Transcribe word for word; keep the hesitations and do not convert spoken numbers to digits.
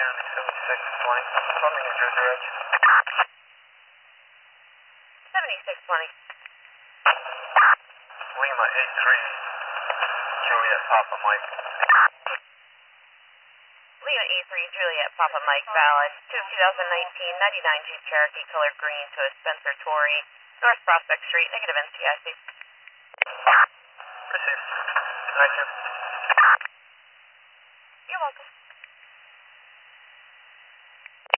County, seventy-six twenty. Plumbing, New Jersey Edge. seventy-six twenty. Lima eight three, Juliet Papa Mike. Lima eight three, Juliet Papa Mike, valid. Two twenty nineteen ninety-nine Jeep Cherokee, colored green, to a Spencer Torrey, North Prospect Street, negative N C I C. Received. Thank you.